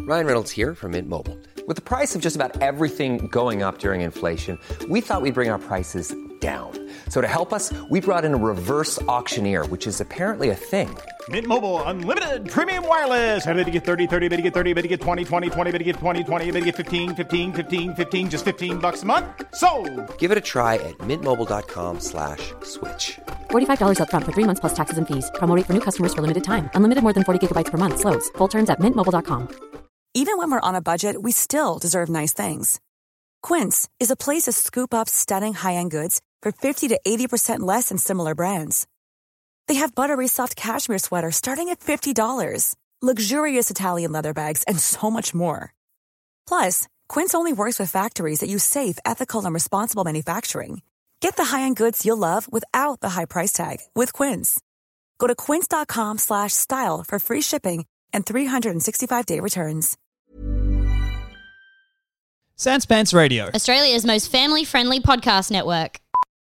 Ryan Reynolds here from Mint Mobile. With the price of just about everything going up during inflation, we thought we'd bring our prices down. So to help us, we brought in a reverse auctioneer, which is apparently a thing. Mint Mobile Unlimited Premium Wireless. How to get 30, 30, bit to get 30, bit to get 20, 20, 20, bit to get 20, 20, bit to get 15, 15, 15, 15, just $15 a month? Sold! Give it a try at mintmobile.com/switch. $45 up front for 3 months plus taxes and fees. Promo rate for new customers for limited time. Unlimited more than 40 gigabytes per month. Slows full terms at mintmobile.com. Even when we're on a budget, we still deserve nice things. Quince is a place to scoop up stunning high-end goods for 50 to 80% less than similar brands. They have buttery soft cashmere sweaters starting at $50, luxurious Italian leather bags, and so much more. Plus, Quince only works with factories that use safe, ethical, and responsible manufacturing. Get the high-end goods you'll love without the high price tag with Quince. Go to quince.com/style for free shipping and 365-day returns. Sans Pants Radio, Australia's most family-friendly podcast network.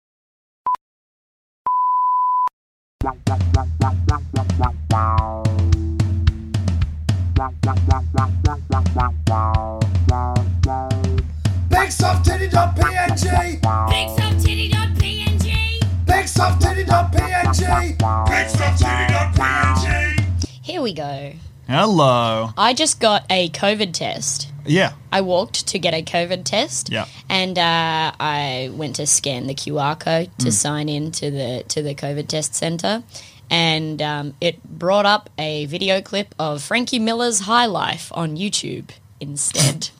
BigSoftTitty.png BigSoftTitty.png BigSoftTitty.png BigSoftTitty.png. Here we go. hello. I just got a COVID test. Yeah. I walked to get a COVID test. Yeah. And I went to scan the QR code to sign in to the COVID test centre. And it brought up a video clip of Frankie Miller's High Life on YouTube instead.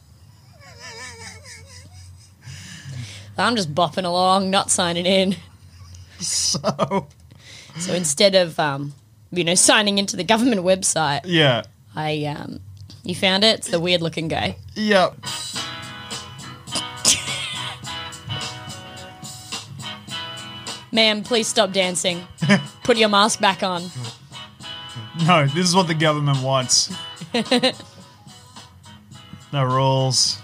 I'm just bopping along, not signing in. So instead of, signing into the government website, yeah. You found it? It's the weird-looking guy. Yep. Ma'am, please stop dancing. Put your mask back on. No, this is what the government wants. No rules.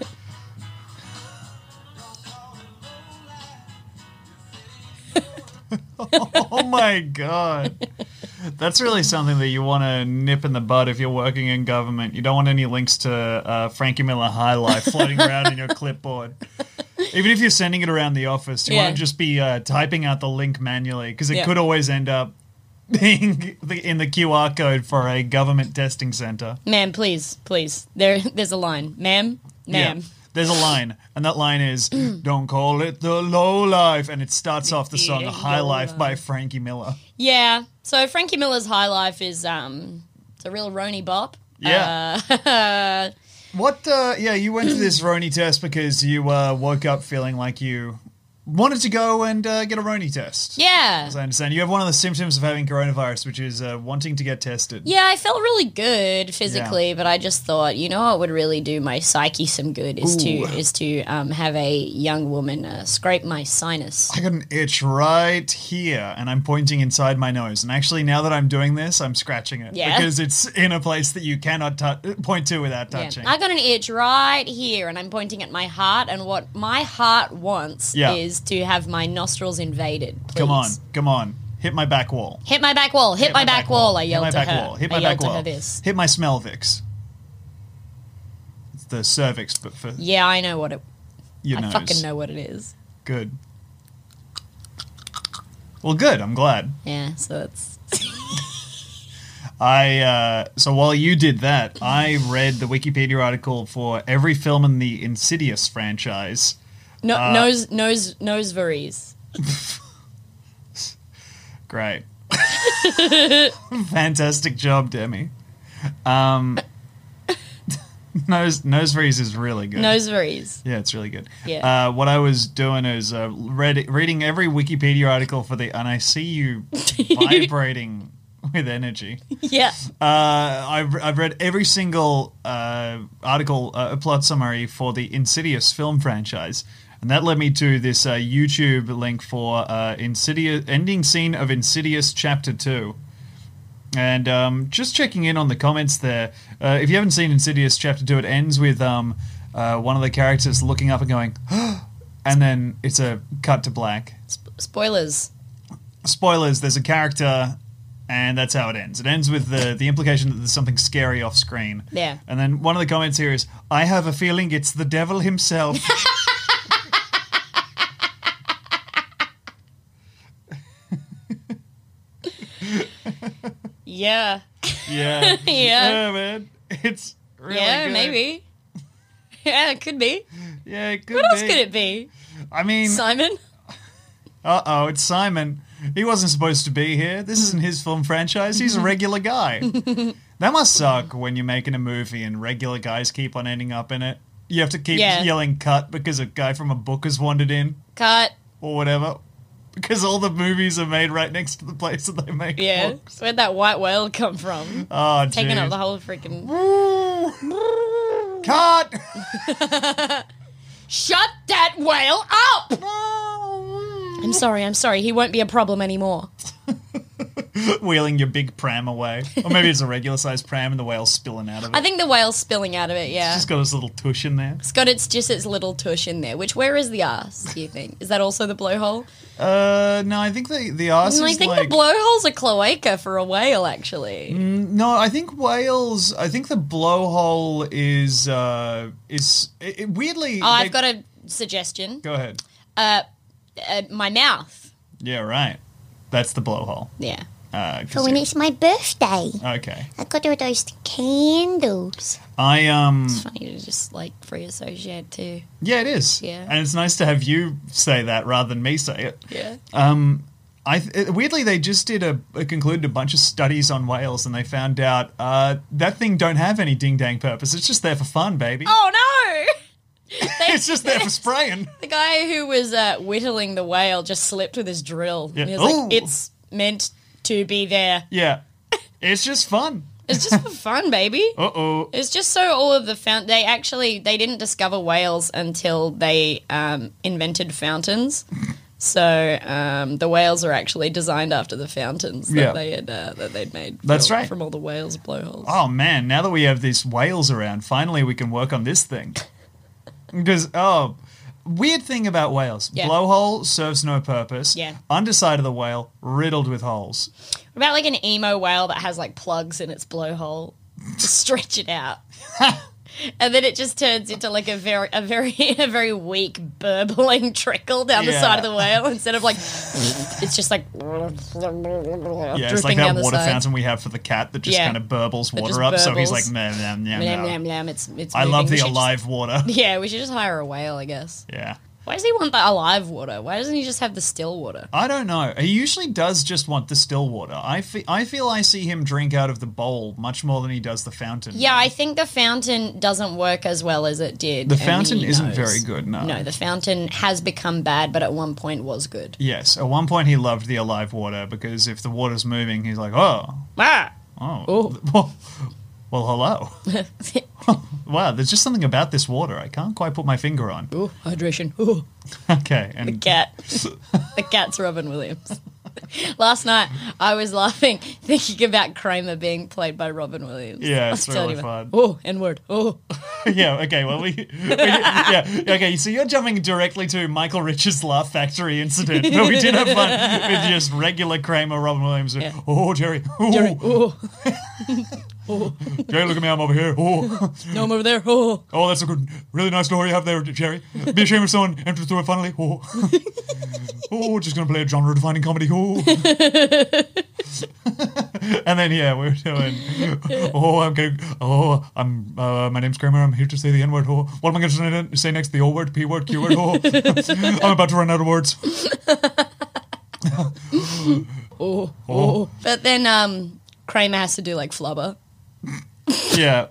Oh my god. That's really something that you want to nip in the bud if you're working in government. You don't want any links to Frankie Miller High Life floating around in your clipboard. Even if you're sending it around the office, you want to just be typing out the link manually because it could always end up being in the QR code for a government testing center. Ma'am, please. There's a line. Ma'am. Yeah. There's a line, and that line is, don't call it the low life, and it starts off the song High Life by Frankie Miller. Yeah, so Frankie Miller's High Life is, it's a real Roni bop. Yeah. You went to this Roni test because you woke up feeling like you wanted to go and get a Roni test. Yeah. As I understand, you have one of the symptoms of having coronavirus, which is wanting to get tested. Yeah, I felt really good physically, but I just thought, what would really do my psyche some good is to have a young woman scrape my sinus. I got an itch right here, and I'm pointing inside my nose. And actually, now that I'm doing this, I'm scratching it because it's in a place that you cannot point to without touching. I got an itch right here, and I'm pointing at my heart, and what my heart wants is to have my nostrils invaded, please. Come on. Hit my back wall. Hit my back wall. Hit my back wall. I yelled to her. Hit my back wall. Hit my Smelvix. It's the cervix, but for... Yeah, I know what it... Your nose. I fucking know what it is. Good. Well, good. I'm glad. Yeah, so it's... So while you did that, I read the Wikipedia article for every film in the Insidious franchise. Noseveries. Great. Fantastic job, Demi. Noseveries is really good. Noseveries. Yeah, it's really good. Yeah. What I was doing is reading every Wikipedia article for and I see you vibrating with energy. Yeah. I've read every single article, plot summary for the Insidious film franchise, and that led me to this YouTube link for Insidious ending scene of Insidious Chapter 2. And just checking in on the comments there, if you haven't seen Insidious Chapter 2, it ends with one of the characters looking up and going, and then it's a cut to black. Spoilers. Spoilers, there's a character And that's how it ends. It ends with the implication that there's something scary off screen. Yeah. And then one of the comments here is, I have a feeling it's the devil himself. Yeah. Yeah. Yeah. Man. It's really Yeah, good. maybe. Yeah, it could be. Yeah, it could What else be. could it be? I mean, Simon? uh-oh, it's Simon. He wasn't supposed to be here. This isn't his film franchise. He's a regular guy. That must suck when you're making a movie and regular guys keep on ending up in it. You have to keep yelling cut because a guy from a book has wandered in Cut. or whatever. Because all the movies are made right next to the place that they make Yeah. books. Where'd that white whale come from? Oh, Taking up jeez. the whole freaking... Cut! Shut that whale up! I'm sorry. He won't be a problem anymore. Wheeling your big pram away. Or maybe it's a regular sized pram and the whale's spilling out of it. I think the whale's spilling out of it, yeah. It's just got its little tush in there. It's got its little tush in there. Where is the arse, do you think? Is that also the blowhole? No, I think the arse I is think like... the blowhole's a cloaca for a whale, actually. No, I think whales... I think the blowhole is weirdly... Oh, I've got a suggestion. Go ahead. My mouth. Yeah, right. That's the blowhole. Yeah. 'Cause For when it's my birthday, okay. I got all those candles. It's funny to just, free associate, too. Yeah, it is. Yeah. And it's nice to have you say that rather than me say it. Yeah. Weirdly, they just concluded a bunch of studies on whales, and they found out that thing don't have any ding-dang purpose. It's just there for fun, baby. Oh, no! It's just there for spraying. The guy who was whittling the whale just slipped with his drill. Yeah. And he was Ooh. like, it's meant to be there. Yeah. It's just fun. It's just for fun, baby. Uh-oh. It's just so all of the they didn't discover whales until they invented fountains. So the whales are actually designed after the fountains that they'd made. That's right. From all the whales' blowholes. Oh, man, now that we have these whales around, finally we can work on this thing. Because, weird thing about whales. Yeah. Blowhole serves no purpose. Yeah. Underside of the whale, riddled with holes. What about like an emo whale that has like plugs in its blowhole to stretch it out? And then it just turns into like a very weak burbling trickle down the Yeah. side of the whale instead of like it's just like Yeah, it's like dripping that down the water sides. fountain we have for the cat that just Yeah. kind of burbles That water just up. So he's burbles. like, meow, meow, meow, Blam, meow. blam, blam. It's I love moving. We the should alive water. Yeah, we should just hire a whale, I guess. Yeah. Why does he want the alive water? Why doesn't he just have the still water? I don't know. He usually does just want the still water. I feel I see him drink out of the bowl much more than he does the fountain. Yeah, I think the fountain doesn't work as well as it did. The and fountain he isn't knows. very good, no. No, the fountain has become bad, but at one point was good. Yes. At one point he loved the alive water because if the water's moving, he's like, oh. Ah! Well, hello. Wow, there's just something about this water I can't quite put my finger on. Ooh, hydration. Ooh. Okay. And Cat. The cat's Robin Williams. Last night, I was laughing, thinking about Kramer being played by Robin Williams. Yeah, I it's was telling really you fun. Oh, N-word. Oh. yeah, okay, well, okay, so you're jumping directly to Michael Richards' Laugh Factory incident, but we did have fun with just regular Kramer, Robin Williams. Yeah. Oh, Jerry. Oh. Jerry. Oh. Jerry, look at me, I'm over here. Oh. No, I'm over there. Oh. Oh, that's a good, really nice door you have there, Jerry. Be ashamed if someone entered through it finally. Oh. Oh, just going to play a genre-defining comedy. Oh. And then, yeah, we're doing, my name's Kramer, I'm here to say the N-word. Oh, what am I going to say next? The O-word, P-word, Q-word. Oh, I'm about to run out of words. Oh. But then Kramer has to do like flubber. Yeah.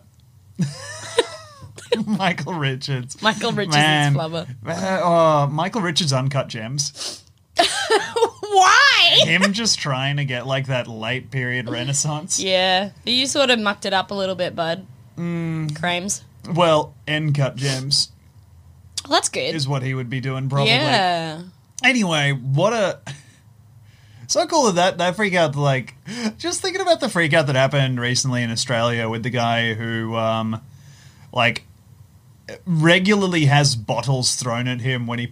Michael Richards. Michael Richards Man. is flubber. Michael Richards' Uncut Gems. Why? Him just trying to get like that late period renaissance. Yeah. You sort of mucked it up a little bit, bud. Krames. Well, End Cut Gems Well, that's good. is what he would be doing probably. Yeah. Anyway, what a... So cool that freak out, like, just thinking about the freak out that happened recently in Australia with the guy who, like, regularly has bottles thrown at him when he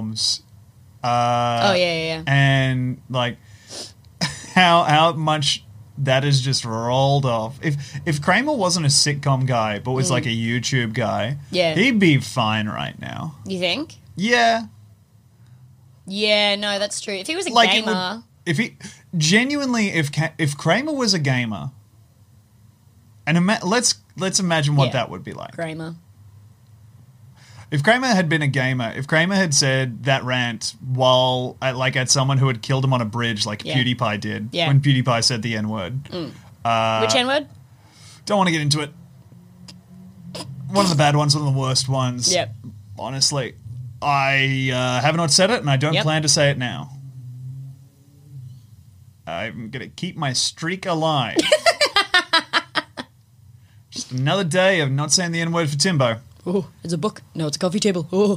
performs. Oh, yeah. And, like, how much that has just rolled off. If Kramer wasn't a sitcom guy but was like a YouTube guy, he'd be fine right now. You think? Yeah. Yeah, no, that's true. If he was a Like gamer... if Kramer was a gamer, and let's imagine what that would be like. Kramer. If Kramer had been a gamer, if Kramer had said that rant while at someone who had killed him on a bridge like PewDiePie did when PewDiePie said the N-word. Which N-word? Don't want to get into it. One of the bad ones, one of the worst ones. Yep. Honestly. I have not said it, and I don't plan to say it now. I'm going to keep my streak alive. Just another day of not saying the N-word for Timbo. Oh, it's a book. No, it's a coffee table. Oh.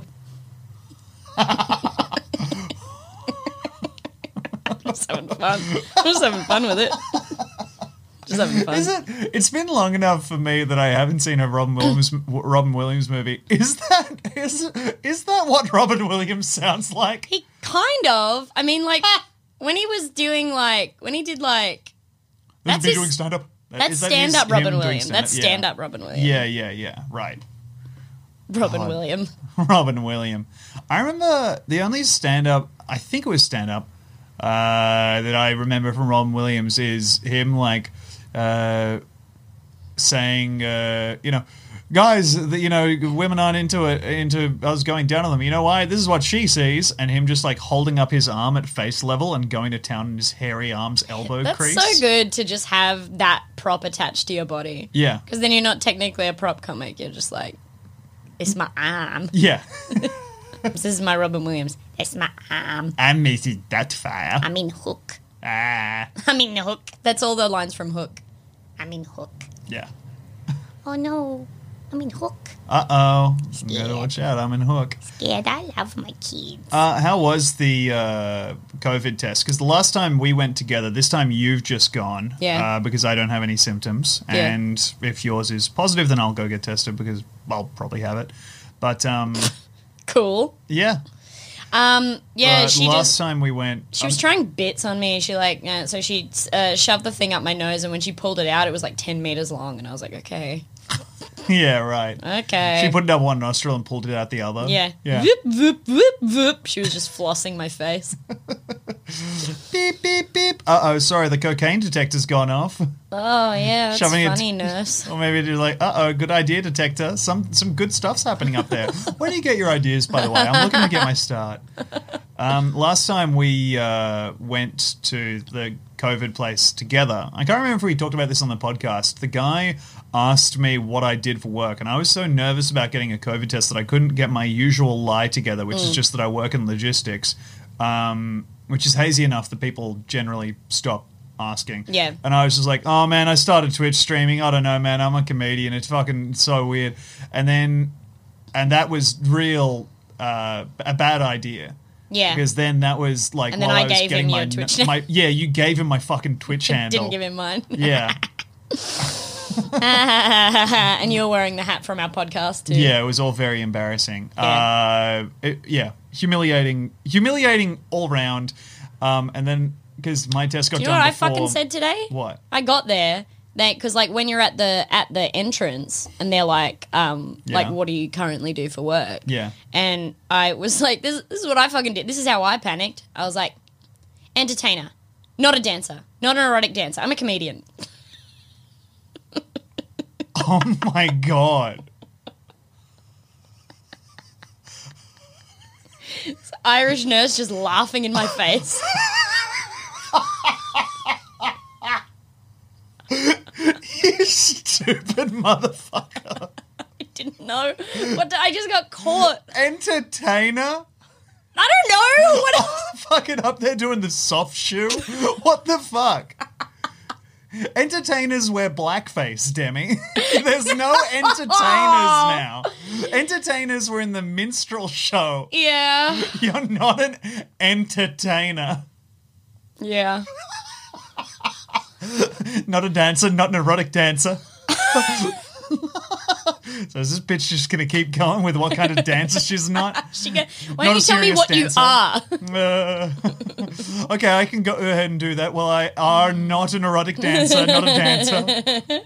Just having fun. Just having fun with it. Just having fun. It's been long enough for me that I haven't seen a Robin Williams movie. Is that what Robin Williams sounds like? He kind of. I mean, like, when he was doing, like, when he did, like... That's doing stand-up. That's stand-up Robin Williams. That's stand-up Robin Williams. Yeah. Right. Robin Williams. Robin Williams. I remember the only stand-up, I think it was stand-up, that I remember from Robin Williams is him, like, saying, guys, women aren't into us going down on them. You know why? This is what she sees. And him just, like, holding up his arm at face level and going to town in his hairy arm's elbow crease. That's so good to just have that prop attached to your body. Yeah. Because then you're not technically a prop comic. You're just like, it's my arm. Yeah. This is my Robin Williams. It's my arm. I'm Mrs. Doubtfire. I'm in Hook. I'm in Hook. That's all the lines from Hook. I'm in Hook. Yeah. Oh no, I'm in Hook. Uh-oh. You gotta watch out. I'm in Hook. Scared. I love my kids. How was the COVID test? Because the last time we went together, this time you've just gone. Yeah. Because I don't have any symptoms. Yeah. And if yours is positive, then I'll go get tested because I'll probably have it. But, cool. yeah. Yeah, but last time we went... She was trying bits on me. She, like, so she shoved the thing up my nose, and when she pulled it out, it was, like, 10 meters long. And I was like, okay. Yeah, right. Okay. She put it up one nostril and pulled it out the other. Yeah. Yeah. Whoop, whoop, whoop, whoop. She was just flossing my face. Beep, beep, beep. Uh-oh, sorry, the cocaine detector's gone off. Oh, yeah, that's Shoving funny, nurse. Or maybe you're like, good idea, detector. Some good stuff's happening up there. Where do you get your ideas, by the way? I'm looking to get my start. Last time we went to the COVID place together, I can't remember if we talked about this on the podcast. The guy asked me what I did for work, and I was so nervous about getting a COVID test that I couldn't get my usual lie together, which is just that I work in logistics, which is hazy enough that people generally stop asking. Yeah. And I was just like, oh, man, I started Twitch streaming. I don't know, man. I'm a comedian. It's fucking so weird. And that was real a bad idea. Yeah. Because then that was like, and then I gave him your Twitch name. Yeah, you gave him my fucking Twitch handle. Didn't give him mine. Yeah. And you're wearing the hat from our podcast too. Yeah, it was all very embarrassing. Yeah. Humiliating all round. And then because my test got done. Do you know what before, I fucking said today? What? I got there. Because like when you're at the entrance and they're like, like what do you currently do for work? Yeah. And I was like, this is what I fucking did. This is how I panicked. I was like, entertainer, not a dancer, not an erotic dancer. I'm a comedian. Oh my God. This Irish nurse just laughing in my face. You stupid motherfucker. I didn't know. I just got caught. Entertainer? I don't know. What? Fucking up there doing the soft shoe? What the fuck? Entertainers wear blackface, Demi. There's no entertainers now. Entertainers were in the minstrel show. Yeah. You're not an entertainer. Yeah. Not a dancer, not an erotic dancer. So is this bitch just going to keep going with what kind of dancer she's not? Why don't you tell me what you are? Okay, I can go ahead and do that. Well, I are not an erotic dancer, not a dancer.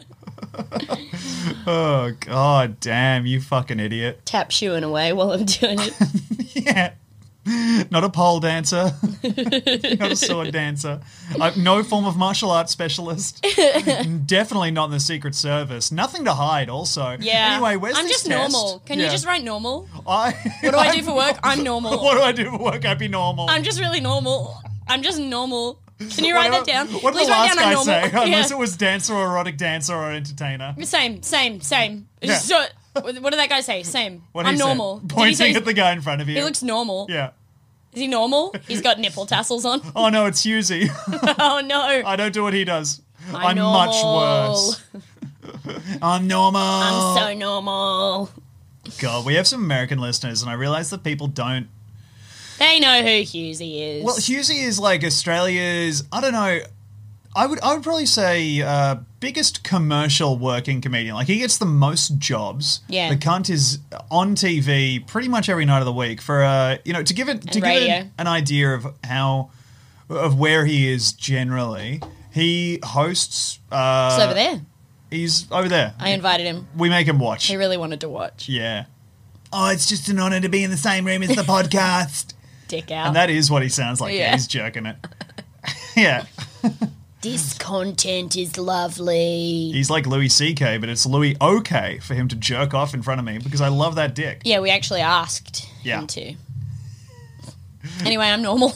Oh, god damn, you fucking idiot. Tap shoeing away while I'm doing it. Yeah. Not a pole dancer. Not a sword dancer. No form of martial arts specialist. Definitely not in the Secret Service. Nothing to hide also. Yeah. Anyway, where's I'm this just test? normal. Can you just write normal? What do I do for work? I'm normal. What do I do for work? I'd be normal. I'm just really normal. I'm just normal. Can you write that down? What did Please the write last down I'm guy normal. say? Yeah. Unless it was dancer or erotic dancer or entertainer. Same. Yeah. So, what did that guy say? Same. What I'm he said. normal. Did he Pointing say at the guy in front of you. he looks normal? Yeah. Is he normal? He's got nipple tassels on. Oh no, it's Husey. Oh no. I don't do what he does. I'm much normal. worse. I'm normal. I'm so normal. God, we have some American listeners, and I realize that people don't. They know who Husey is. Well, Husey is like Australia's. I don't know. I would probably say biggest commercial working comedian. Like, he gets the most jobs. Yeah. The cunt is on TV pretty much every night of the week for to give it an idea of where he is generally. He hosts. He's over there. He's over there. I invited him. We make him watch. He really wanted to watch. Yeah. Oh, it's just an honour to be in the same room as the podcast. Dick out. And that is what he sounds like. Yeah, Yeah. he's jerking it. Yeah. This content is lovely. He's like Louis C.K., but it's Louis O.K. for him to jerk off in front of me because I love that dick. Yeah, we actually asked Yeah. him to. Anyway, I'm normal.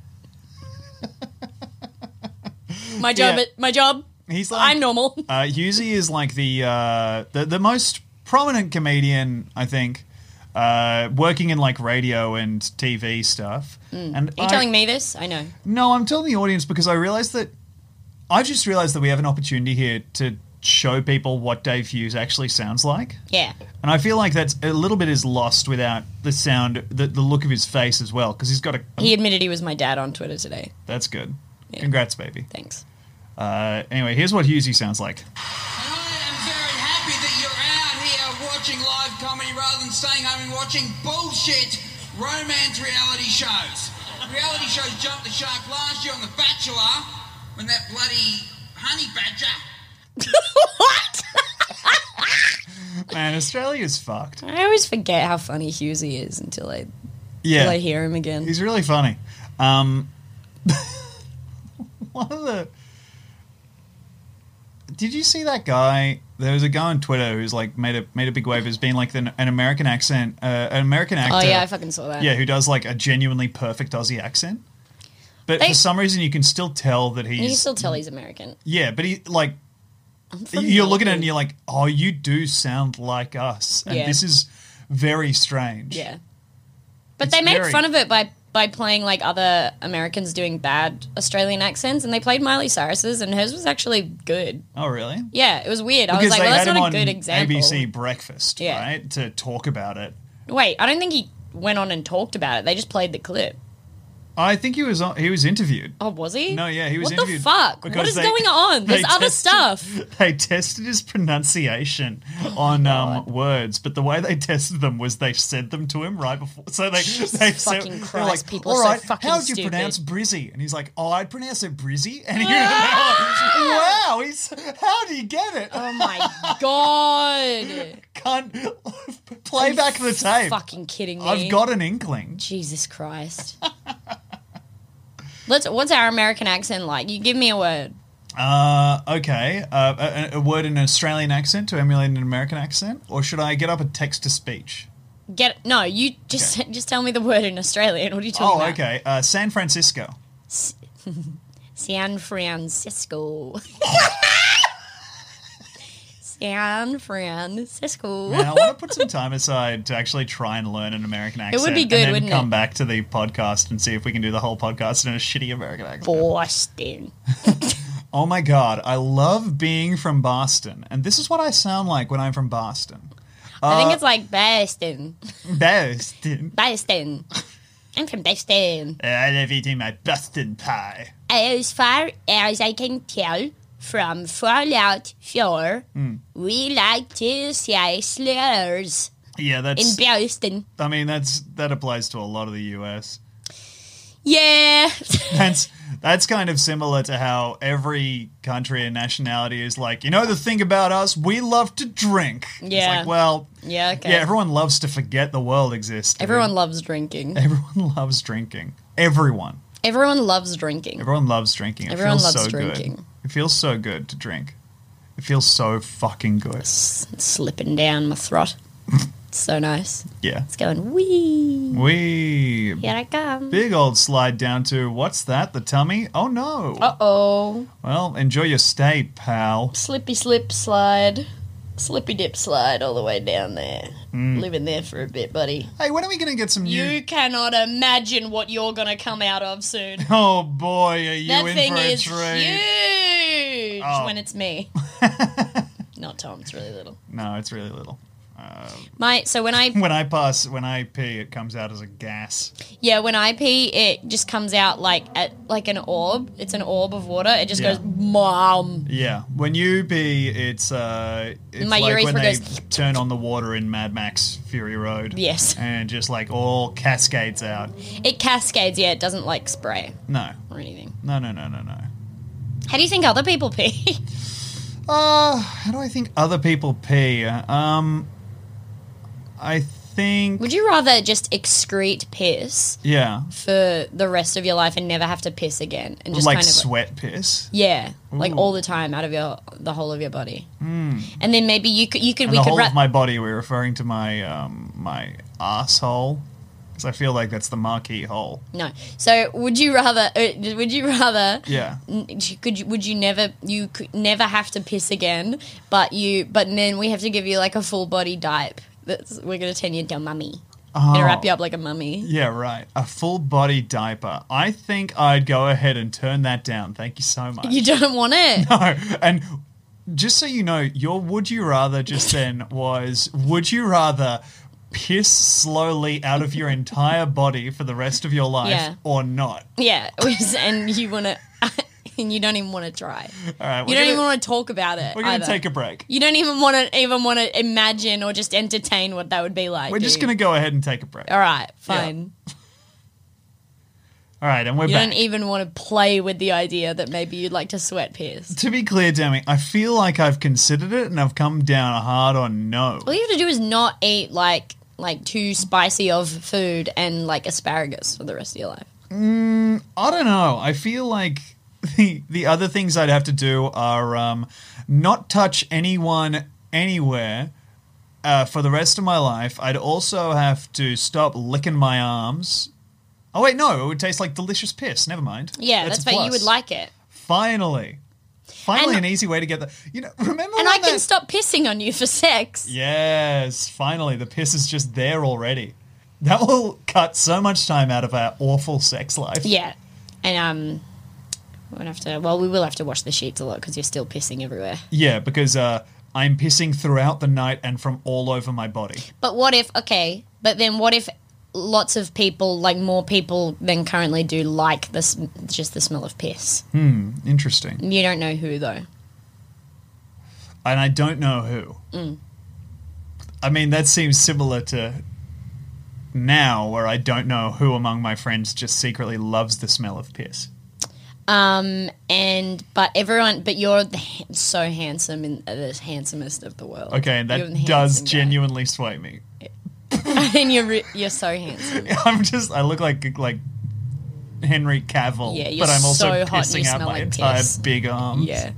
My job. He's like, I'm normal. Husey is like the most prominent comedian, I think, working in like radio and TV stuff. And Are you telling me this? I know. No, I'm telling the audience because I just realized that we have an opportunity here to show people what Dave Hughes actually sounds like. Yeah. And I feel like that's a little bit is lost without the sound, the look of his face as well, because he's got He admitted he was my dad on Twitter today. That's good. Yeah. Congrats, baby. Thanks. Anyway, here's what Husey sounds like. I am very happy that you're out here watching live comedy rather than staying home and watching bullshit romance reality shows. Reality shows jumped the shark last year on The Bachelor when that bloody honey badger. What? Man, Australia's fucked. I always forget how funny Husey is until I hear him again. He's really funny. One of the... Did you see that guy? There was a guy on Twitter who's like made a big wave as being like an American accent, an American actor. Oh yeah, I fucking saw that. Yeah, who does like a genuinely perfect Aussie accent. But for some reason, you can still tell that he's... You can still tell he's American. Yeah, but he like... from You're looking at it Melbourne. and you're like, oh, you do sound like us. And Yeah. this is very strange. Yeah. But It's they made very- fun of it by playing like other Americans doing bad Australian accents, and they played Miley Cyrus's, and hers was actually good. Oh, really? Yeah, it was weird. I Because was like, they well, that's had him not a on good example. ABC Breakfast, Yeah. right? To talk about it. Wait, I don't think he went on and talked about it. They just played the clip. I think he was interviewed. Oh, was he? No, yeah, he was What interviewed. the fuck? because What is they- going on? There's they other tested- stuff. They tested his pronunciation on words, but the way they tested them was they said them to him right before. So they said, fucking they were Christ, like, people are all so right, fucking how would you stupid." pronounce Brizzy? And he's like, oh, I'd pronounce it Brizzy. And he wow, how do you get it? Oh my god. Can't play back the tape. Fucking kidding me. I've got an inkling. Jesus Christ. What's our American accent like? You give me a word. Okay. A word in an Australian accent to emulate an American accent, or should I get up a text to speech? You just tell me the word in Australian. What are you talking about? Okay. San Francisco. San Francisco. San Francisco. Man, I want to put some time aside to actually try and learn an American accent. would be good, and then wouldn't come it? back to the podcast and see if we can do the whole podcast in a shitty American accent. Boston. Oh my god, I love being from Boston, and this is what I sound like when I'm from Boston. I think it's like Boston. Boston. Boston. I'm from Boston. I love eating my Boston pie. As far as I can tell, from Fallout 4, we like to say slurs Yeah, in that's. Boston. I mean, that applies to a lot of the US. Yeah. That's kind of similar to how every country and nationality is like, you know, the thing about us, we love to drink. It's Yeah. like, well, Yeah, okay. yeah, everyone loves to forget the world exists. dude. Everyone loves drinking. Everyone loves drinking. Everyone. Everyone loves drinking. Everyone loves drinking. It Everyone feels loves so drinking. good. It feels so good to drink. It feels so fucking good. Slipping down my throat. So nice. Yeah. It's going wee. We Here I come. big old slide down to what's that? The tummy? Oh no. Uh-oh. Well, enjoy your stay, pal. Slippy slip slide. Slippy dip slide all the way down there. Living there for a bit, buddy. Hey, when are we gonna get some new? You cannot imagine what you're going to come out of soon. Oh boy, are you That in thing for a is treat? huge Oh. when it's me. Not Tom, it's really little. No, it's really little. So when I When I pee, it comes out as a gas. when I pee, it just comes out like an orb. It's an orb of water. It just Yeah. goes mom. Yeah, when you pee, it's My like when urethra they goes- turn on the water in Mad Max Fury Road. Yes. and just like all cascades out. It cascades. Yeah, it doesn't like spray No, or anything. no. How do you think other people pee? How do I think other people pee? I think Would you rather just excrete piss yeah, for the rest of your life and never have to piss again, and just like kind of sweat piss. yeah, like Ooh. all the time out of the whole of your body, and then maybe you could And we the could whole wrap of my body, we're referring to my my asshole, because I feel like that's the marquee hole. no. So would you rather? Yeah. Would you never? You could never have to piss again, but then we have to give you like a full body diape. We're gonna turn you into a mummy. Gonna wrap you up like a mummy. Yeah, right. A full body diaper. I think I'd go ahead and turn that down. Thank you so much. You don't want it. No, and just so you know, your would you rather just then was would you rather piss slowly out of your entire body for the rest of your life Yeah. or not? Yeah, and you want to, and you don't even want to try. All right, You don't even want to talk about it. we're going to either. take a break. You don't even want to imagine or just entertain what that would be like. We're just going to go ahead and take a break. All right, fine. All right, and we're You back. don't even want to play with the idea that maybe you'd like to sweat piss. To be clear, Demi, I feel like I've considered it and I've come down hard on no. All you have to do is not eat like too spicy of food and like asparagus for the rest of your life. I don't know. I feel like the other things I'd have to do are not touch anyone anywhere for the rest of my life. I'd also have to stop licking my arms. Oh, wait, no. It would taste like delicious piss. Never mind. Yeah, that's a why you plus. would like it. Finally, And- an easy way to get the. You know, remember And when I can that- stop pissing on you for sex. Yes, finally, the piss is just there already. That will cut so much time out of our awful sex life. Yeah. And we will have to wash the sheets a lot because you're still pissing everywhere. Yeah, because I'm pissing throughout the night and from all over my body. But what if lots of people, like more people than currently do, like this, just the smell of piss? Interesting. You don't know who though. And I don't know who. I mean, that seems similar to now, where I don't know who among my friends just secretly loves the smell of piss. But you're so handsome and the handsomest of the world. Okay, and You're the that does handsome guy. genuinely sway me. And you're so handsome. I look like Henry Cavill, Yeah, you're but I'm also so hot and pissing you out smell my like entire piss. big arms. Yeah.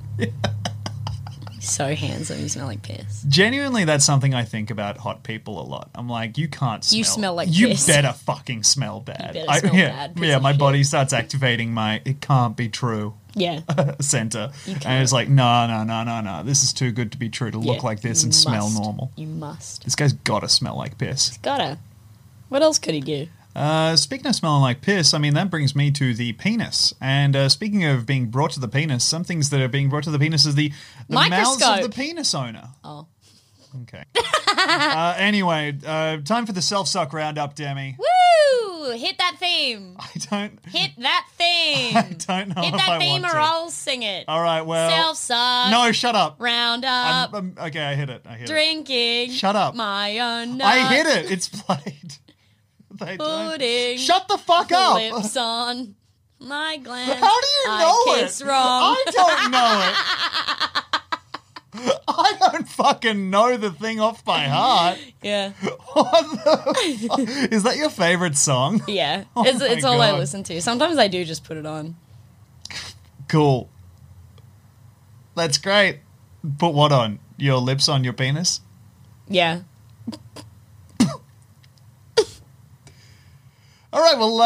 So handsome, you smell like piss. Genuinely, that's something I think about hot people a lot. I'm like, you can't smell. You smell like you piss. better fucking smell bad. You better smell bad, piss Yeah, of my shit. body starts activating my it can't be true Yeah. center. can't. And it's like, no. This is too good to be true to look Yeah, like this you and smell must. normal. You must. This guy's got to smell like piss. Gotta. What else could he do? Speaking of smelling like piss, I mean, that brings me to the penis. And speaking of being brought to the penis, some things that are being brought to the penis is the mouths Microscope. of the penis owner. Oh. Okay. Anyway, time for the self-suck roundup, Demi. Woo! hit that theme. I don't. Hit that theme. I don't know Hit if that I theme want or to. I'll sing it. All right. Well. Self-suck. No, shut up. Round up. Okay, I hit it. Drinking. Shut up. My own nut. I hit it. It's played. They don't. Putting Shut the fuck up. lips on my glands. How do you know I it? kiss wrong. I don't know it. I don't fucking know the thing off by heart. Yeah. What the fuck? Is that your favorite song? Yeah. Oh It's my all I God. listen to. Sometimes I do just put it on. Cool. That's great. Put what on? Your lips on your penis? Yeah. All right, well,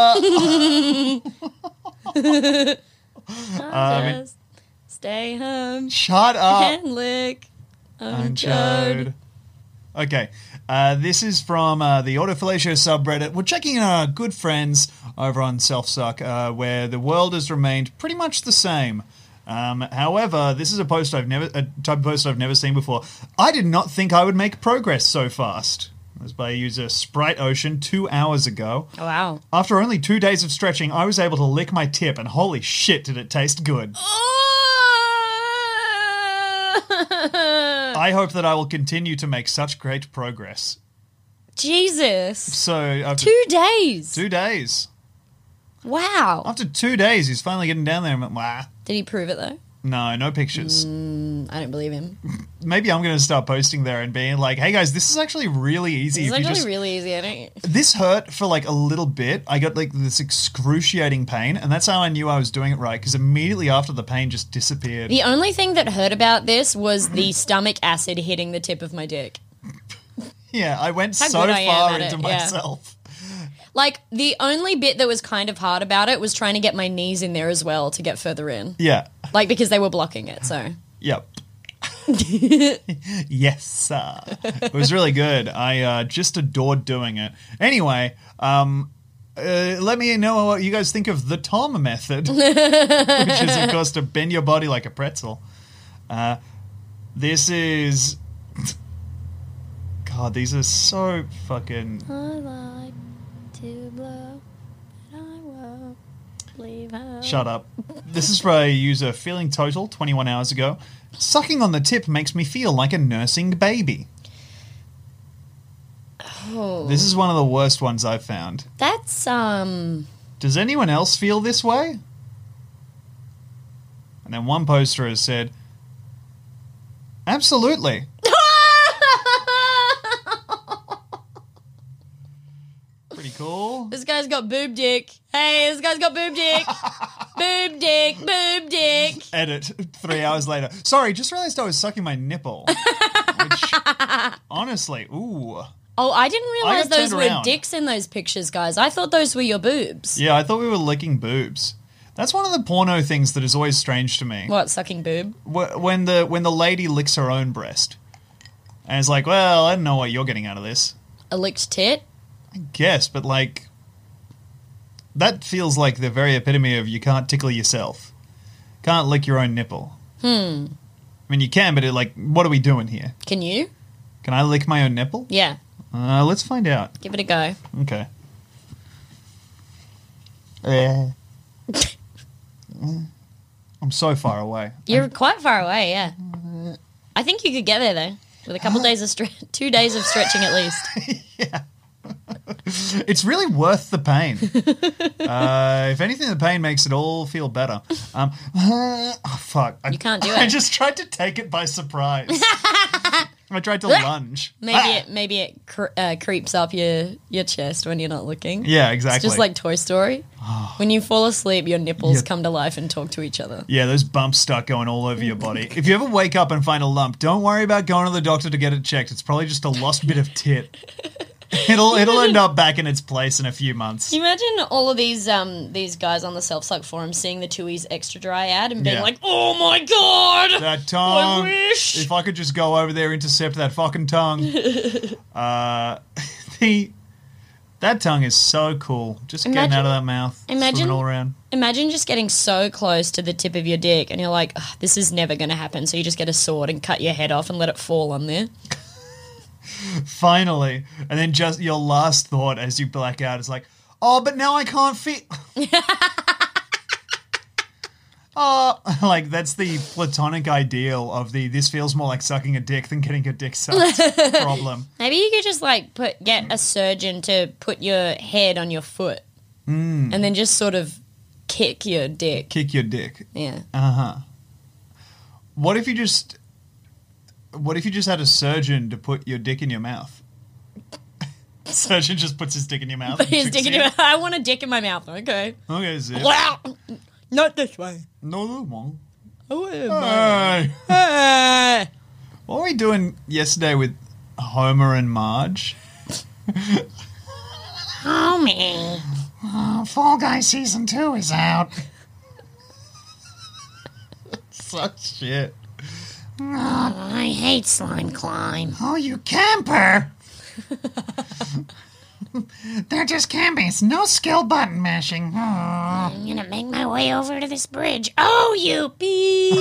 Just stay home shut up. and lick Unchode. unchode. Okay, this is from the Autofellatio subreddit. We're checking in our good friends over on Self-Suck, where the world has remained pretty much the same. However, this is a type of post I've never seen before. I did not think I would make progress so fast. It was by user Sprite Ocean 2 hours ago. Oh, wow. After only 2 days of stretching, I was able to lick my tip, and holy shit, did it taste good. I hope that I will continue to make such great progress. Jesus. So, after 2 days. 2 days. Wow. After 2 days, he's finally getting down there. I'm like, wow. Did he prove it, though? No pictures. I don't believe him. Maybe I'm going to start posting there and being like, hey guys, this is actually really easy. It's If you actually just- really easy. I don't... This hurt for like a little bit. I got like this excruciating pain, and that's how I knew I was doing it right, because immediately after the pain just disappeared. The only thing that hurt about this was the stomach acid hitting the tip of my dick. Yeah, I went How so good I am far at it, into yeah. myself. Like, the only bit that was kind of hard about it was trying to get my knees in there as well to get further in. Yeah. Like, because they were blocking it, so... Yep. Yes, sir. It was really good. I just adored doing it. Anyway, let me know what you guys think of the Tom method, which is, of course, to bend your body like a pretzel. This is... God, these are so fucking... I like to blow, but I won't leave her. Shut up. This is for a user Feeling Total 21 hours ago. Sucking on the tip makes me feel like a nursing baby. Oh. This is one of the worst ones I've found. That's, Does anyone else feel this way? And then one poster has said, absolutely. Pretty cool. This guy's got boob dick. Hey, this guy's got boob dick. Boob dick, boob dick. Edit 3 hours later. Sorry, just realized I was sucking my nipple. Which, honestly, ooh. Oh, I didn't realize I got those turned were around. dicks in those pictures, guys. I thought those were your boobs. Yeah, I thought we were licking boobs. That's one of the porno things that is always strange to me. What, sucking boob? When the lady licks her own breast. And it's like, well, I don't know what you're getting out of this. A licked tit? I guess, but like... That feels like the very epitome of you can't tickle yourself. Can't lick your own nipple. I mean, you can, but what are we doing here? Can you? Can I lick my own nipple? Yeah. Let's find out. Give it a go. Okay. I'm so far away. You're quite far away, yeah. I think you could get there, though. With a couple days of 2 days of stretching at least. It's really worth the pain. If anything, the pain makes it all feel better. Oh, fuck. You can't do I it. just tried to take it by surprise. I tried to lunge. Maybe it creeps up your chest when you're not looking. Yeah, exactly. It's just like Toy Story. When you fall asleep, your nipples come to life and talk to each other. Yeah, those bumps start going all over your body. If you ever wake up and find a lump, don't worry about going to the doctor to get it checked. It's probably just a lost bit of tit. It'll end up back in its place in a few months. Can you imagine all of these guys on the Self-Suck forum seeing the Tui's Extra Dry ad and being Yeah. like, oh my god! That tongue. I wish. If I could just go over there, intercept that fucking tongue. That tongue is so cool. Just getting out of that mouth. Swimming all around. Imagine just getting so close to the tip of your dick and you're like, "Ugh, this is never going to happen. So you just get a sword and cut your head off and let it fall on there. Finally. And then just your last thought as you black out is like, Oh, but now I can't fit. Oh, like that's the platonic ideal of the this feels more like sucking a dick than getting your dick sucked problem. Maybe you could just like get a surgeon to put your head on your foot and then just sort of kick your dick. Kick your dick. Yeah. What if you just had a surgeon to put your dick in your mouth? Surgeon just puts his dick in your mouth. Put his dick in your mouth. I want a dick in my mouth. Okay. Okay, zip. Wow. Not this way. No, no, wrong. Hey. What were we doing yesterday with Homer and Marge? Homie. Fall Guys Season 2 is out. Sucks shit. I hate slime climb. Oh, you camper. They're just camping. No skill button mashing. Oh. I'm gonna make my way over to this bridge. Oh, you beep.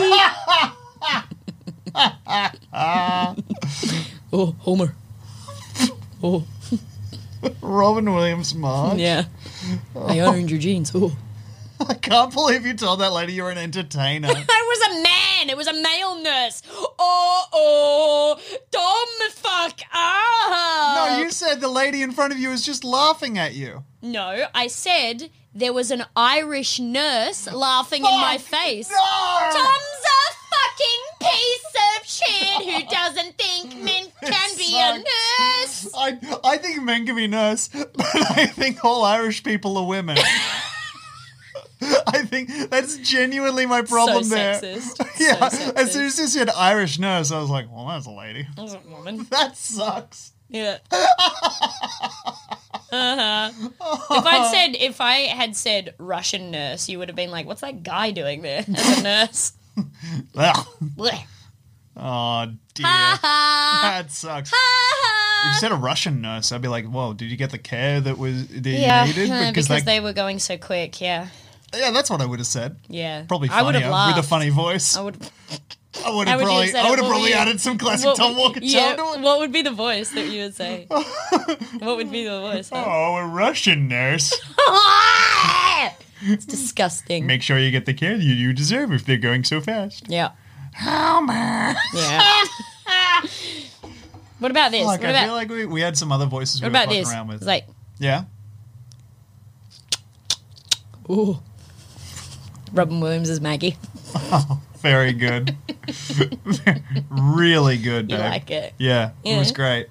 Oh, Homer. Oh. Robin Williams Marge? Yeah. I owned your jeans. Oh. I can't believe you told that lady you're an entertainer. I was a man. It was a male nurse. Oh, dumb fuck up. No, you said the lady in front of you was just laughing at you. No, I said there was an Irish nurse laughing in my face. No! Tom's a fucking piece of shit who doesn't think men can be a nurse. I think men can be nurse, but I think all Irish people are women. I think that's genuinely my problem there. Sexist. Yeah, So as soon sexist. as you said Irish nurse, I was like, well, that's a lady. That was a woman. That sucks. Yeah. If I had said Russian nurse, you would have been like, what's that guy doing there as a nurse? Ugh. Blech. Oh, dear. Ha ha. That sucks. Ha If you ha. said a Russian nurse, I'd be like, whoa, did you get the care that you Yeah, needed? because they were going so quick, yeah. Yeah, that's what I would have said. Yeah. Probably I would have funnier, with a laughed. funny voice. I would I would How have would you have said it? What would probably you- added some classic what- Tom Walker yeah, tone to it. what would be the voice that you would say? What would be the voice? Huh? Oh, a Russian nurse. It's disgusting. Make sure you get the care you deserve if they're going so fast. Yeah. Homer. Yeah. What about this? Like, what I about feel like we had some other voices what we were about fucking this? around with. It's like, Yeah? ooh. Robin Williams is Maggie. Very good. Really good, You babe. like it? Yeah, it was Yeah. great.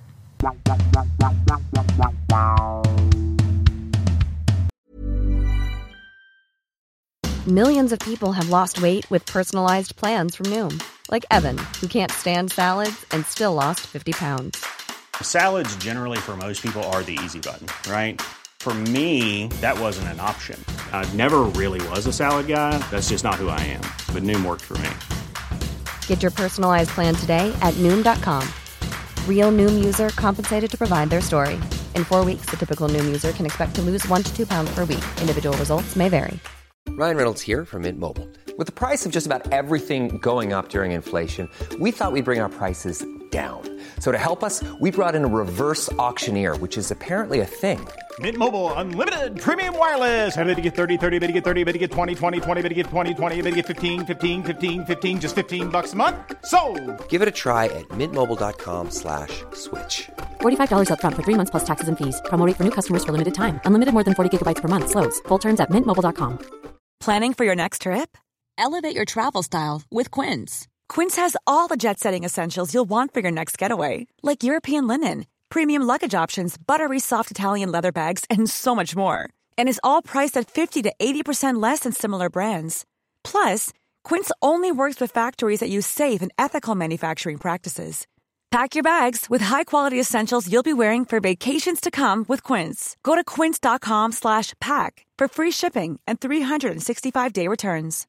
Millions of people have lost weight with personalized plans from Noom. Like Evan, who can't stand salads and still lost 50 pounds. Salads generally for most people are the easy button, right? For me, that wasn't an option. I never really was a salad guy. That's just not who I am. But Noom worked for me. Get your personalized plan today at Noom.com. Real Noom user compensated to provide their story. In 4 weeks, the typical Noom user can expect to lose 1 to 2 pounds per week. Individual results may vary. Ryan Reynolds here from Mint Mobile. With the price of just about everything going up during inflation, we thought we'd bring our prices down. So to help us, we brought in a reverse auctioneer, which is apparently a thing. Mint Mobile Unlimited Premium Wireless. How to get 30, 30, bit to get 30, bit to get 20, 20, 20, bit to get 20, 20, bit to get 15, 15, 15, 15, just $15 a month? Sold! Give it a try at mintmobile.com/switch. $45 up front for 3 months plus taxes and fees. Promo rate for new customers for limited time. Unlimited more than 40 gigabytes per month. Slows full terms at mintmobile.com. Planning for your next trip? Elevate your travel style with Quince. Quince has all the jet-setting essentials you'll want for your next getaway, like European linen, premium luggage options, buttery soft Italian leather bags, and so much more. And is all priced at 50 to 80% less than similar brands. Plus, Quince only works with factories that use safe and ethical manufacturing practices. Pack your bags with high-quality essentials you'll be wearing for vacations to come with Quince. Go to quince.com/pack for free shipping and 365-day returns.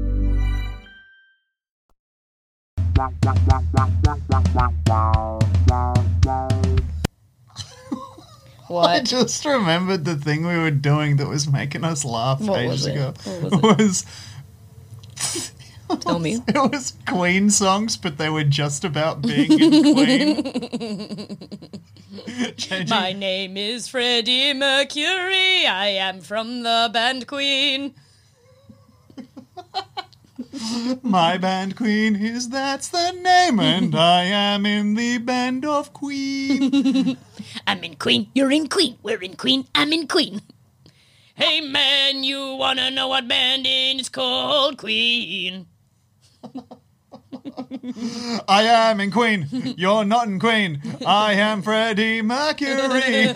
I what? just remembered the thing we were doing that was making us laugh What ages was it? ago. What was was Tell me. It was Queen songs, but they were just about being in Queen. My name is Freddie Mercury. I am from the band Queen. My band Queen is that's the name, and I am in the band of Queen. I'm in Queen, you're in Queen, we're in Queen, I'm in Queen. Hey man, you wanna know what band is called? Queen. I am in Queen. You're not in Queen. I am Freddie Mercury.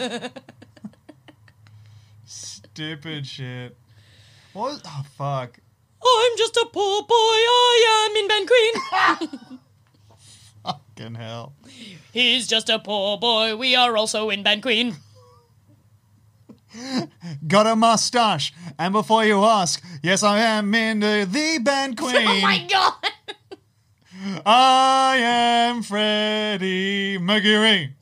Stupid shit. What? Oh, fuck. I'm just a poor boy. I am in band Queen. Fucking hell. He's just a poor boy. We are also in band Queen. Got a mustache. And before you ask, yes, I am in the band Queen. Oh my god. I am Freddie Mercury.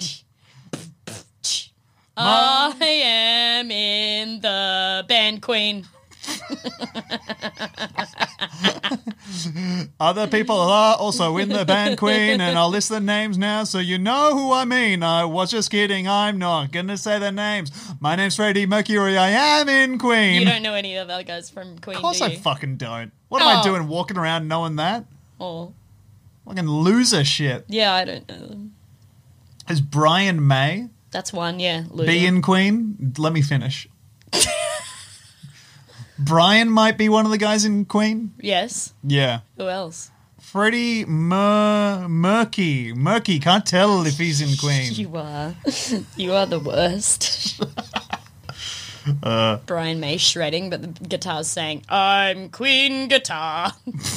I am in the band Queen. Other people are also in the band Queen, and I'll list the names now so you know who I mean. I was just kidding. I'm not going to say their names. My name's Freddie Mercury. I am in Queen. You don't know any of the other guys from Queen, Of course do I you? fucking don't. What am I doing walking around knowing that? Oh. Fucking loser shit. Yeah, I don't know them. Is Brian May That's one, yeah. Loser. be in Queen? Let me finish. Brian might be one of the guys in Queen. Yes. Yeah. Who else? Freddie Murky. Murky. Can't tell if he's in Queen. You are. You are the worst. Brian May shredding, but the guitar's saying, I'm Queen Guitar.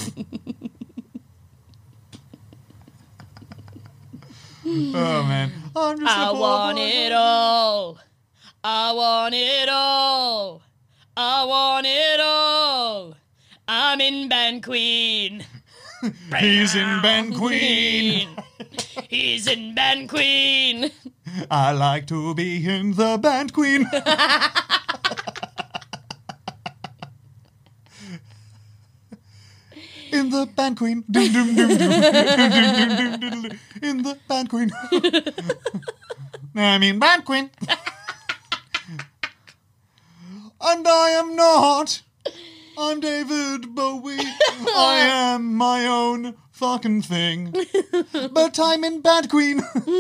Oh, man. I want it all. I want it all. I want it all. I'm in band Queen. He's in band Queen. He's in band Queen. I like to be in the band Queen. In the band Queen. Doom, doom, doom, doom. Doom, doom, doom, doom, doom, doom. In the band Queen. I mean band Queen. And I am not. I'm David Bowie. I am my own fucking thing. But I'm in band Queen.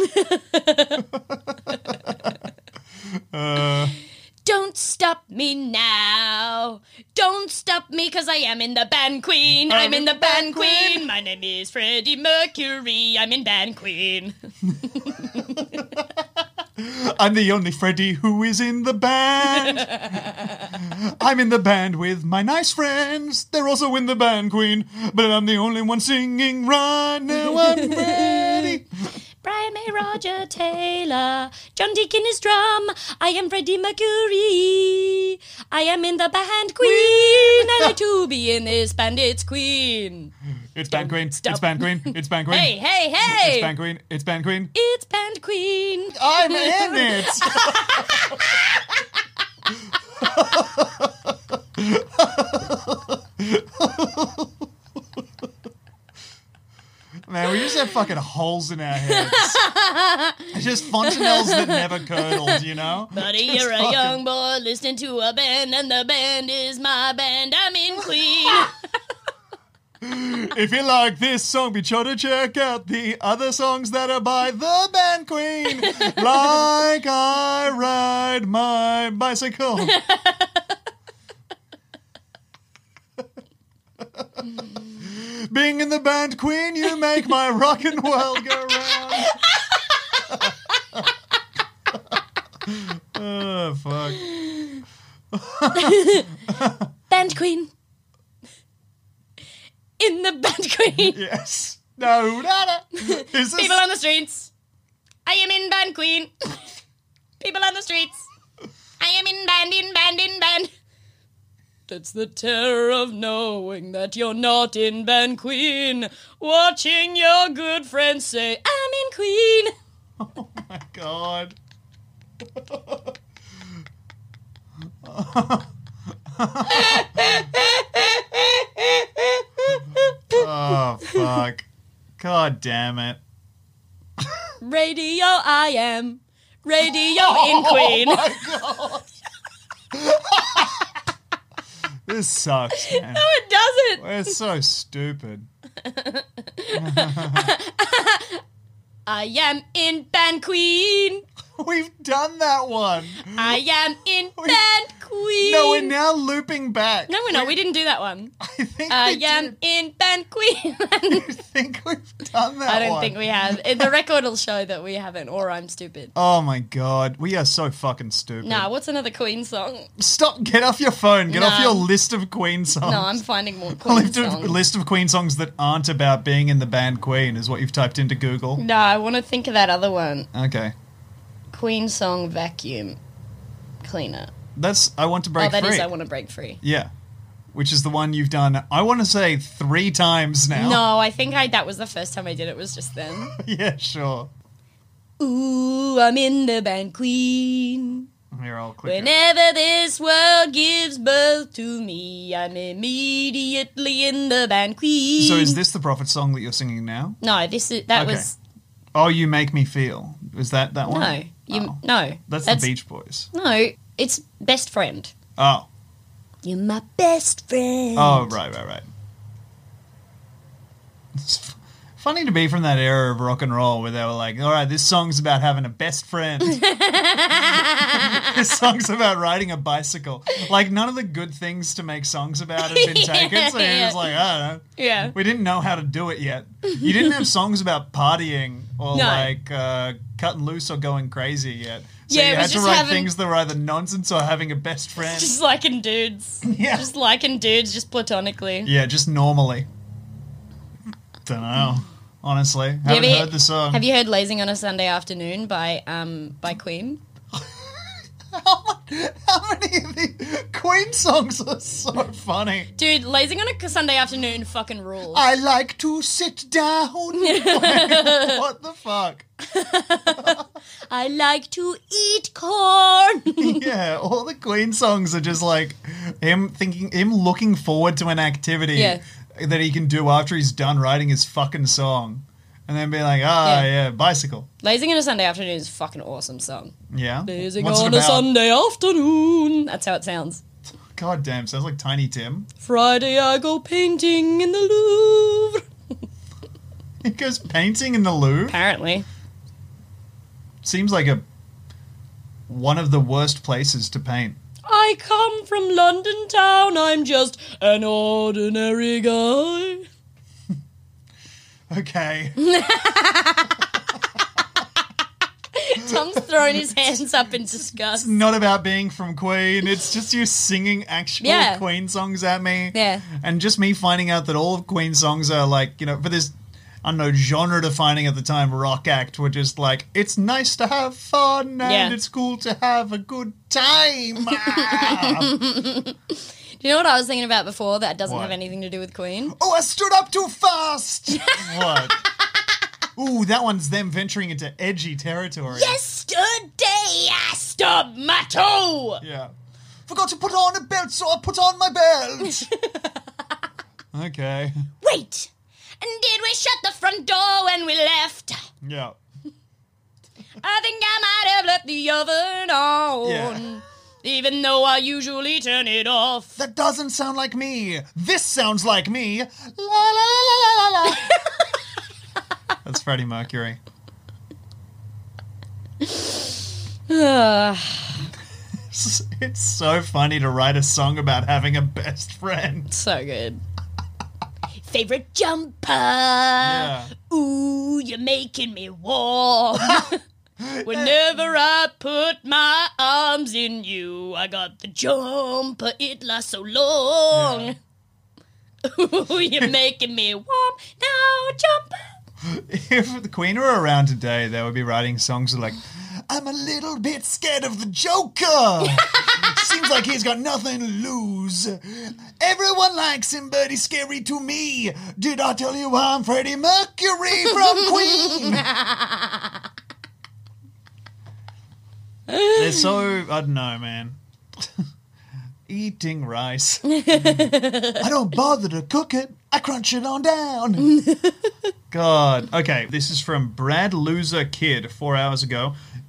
Don't stop me now. Don't stop me because I am in the band Queen. I'm in the band Queen. My name is Freddie Mercury. I'm in band Queen. I'm the only Freddie who is in the band. I'm in the band with my nice friends. They're also in the band Queen. But I'm the only one singing right now. I'm ready. Brian May, Roger Taylor, John Deacon is drum. I am Freddie Mercury. I am in the band Queen. I like to be in this band. It's Queen. It's band Queen. It's band Queen. It's band Queen. Hey, hey, hey! It's band Queen. It's band Queen. It's band Queen. I'm in it. Man, we just have fucking holes in our heads. It's just fontanelles that never curdled, you know? Buddy, Just you're a fucking- young boy listening to a band, and the band is my band. I'm in Queen. If you like this song, be sure to check out the other songs that are by the band Queen. Like I Ride My Bicycle. Being in the band Queen, you make my rockin' world go round. Oh, fuck. Band Queen. In the band Queen. Yes. No, Is this... People on the streets. I am in band Queen. People on the streets. I am in band, in band, in band. It's the terror of knowing that you're not in band Queen. Watching your good friends say, I'm in Queen. Oh my god. Oh fuck. God damn it. Radio I am. radio in Queen. Oh my God. This sucks, man. No, it doesn't. We're so stupid. I am in band Queen. We've done that one. I am in band Queen. No, we're now looping back. No, we're not. We didn't do that one. I think I we am did. in band Queen. I think we've done that I don't one. think we have. The record will show that we haven't, or I'm stupid. Oh my God. We are so fucking stupid. Nah, what's another Queen song? Stop. Get off your phone. Get off No. your list of Queen songs. No, I'm finding more A Queen songs. list of Queen songs that aren't about being in the band Queen is what you've typed into Google. No, I want to think of that other one. Okay. Queen song vacuum cleaner. That's I Want to Break Free. That is I Want to Break Free. Yeah. Which is the one you've done, I want to say 3 times now. No, I think that was the first time I did it, was just then. Yeah, sure. Ooh, I'm in the band Queen. Here, I'll click it. Whenever this world gives birth to me, I'm immediately in the band Queen. So is this the Prophet song that you're singing now? No, that was... Oh, You Make Me Feel. Is that one? No. No. That's the Beach Boys. No, it's Best Friend. Oh. You're my best friend. Oh, right. It's funny to be from that era of rock and roll where they were like, all right, this song's about having a best friend. This song's about riding a bicycle. Like, none of the good things to make songs about had been taken, so you're just like, I don't know. Yeah. We didn't know how to do it yet. You didn't have songs about partying or, cutting loose or going crazy yet. So Yeah, you it had was to just write having- things that were either nonsense or having a best friend. Just liking dudes. Yeah. Just liking dudes, just platonically. Yeah, just normally. Don't know. Honestly, haven't heard the song. Have you heard "Lazing on a Sunday Afternoon" by Queen? How many of the Queen songs are so funny? Dude, "Lazing on a Sunday Afternoon" fucking rules. I like to sit down. What the fuck? I like to eat corn. Yeah, all the Queen songs are just like him looking forward to an activity that he can do after he's done writing his fucking song. And then be like, bicycle. "Lazing on a Sunday Afternoon" is a fucking awesome song. Yeah? Lazing What's it on a about? Sunday afternoon. That's how it sounds. God damn, sounds like Tiny Tim. Friday I go painting in the Louvre. He goes painting in the Louvre? Apparently. Seems like one of the worst places to paint. I come from London town, I'm just an ordinary guy. Okay. Tom's throwing his hands up in disgust. It's not about being from Queen. It's just you singing actual Queen songs at me. Yeah. And just me finding out that all of Queen songs are like, for this, I don't know, genre defining at the time rock act were just like, it's nice to have fun and it's cool to have a good time. Do you know what I was thinking about before that doesn't What? have anything to do with Queen? Oh, I stood up too fast. What? Ooh, that one's them venturing into edgy territory. Yesterday I stubbed my toe. Yeah. Forgot to put on a belt, so I put on my belt. Okay. Wait, and did we shut the front door when we left? Yeah. I think I might have left the oven on. Yeah. Even though I usually turn it off. That doesn't sound like me. This sounds like me. La la la la la la. That's Freddie Mercury. It's so funny to write a song about having a best friend. So good. Favorite jumper. Yeah. Ooh, you're making me warm. Whenever I put my arms in you, I got the jumper, it lasts so long. Ooh, you're making me warm. Now, jumper. If the Queen were around today, they would be writing songs like, I'm a little bit scared of the Joker. Seems like he's got nothing to lose. Everyone likes him, but he's scary to me. Did I tell you I'm Freddie Mercury from Queen? They're so, I don't know, man. Eating rice. I don't bother to cook it. I crunch it on down. God. Okay, this is from Brad Loser Kid 4 hours ago.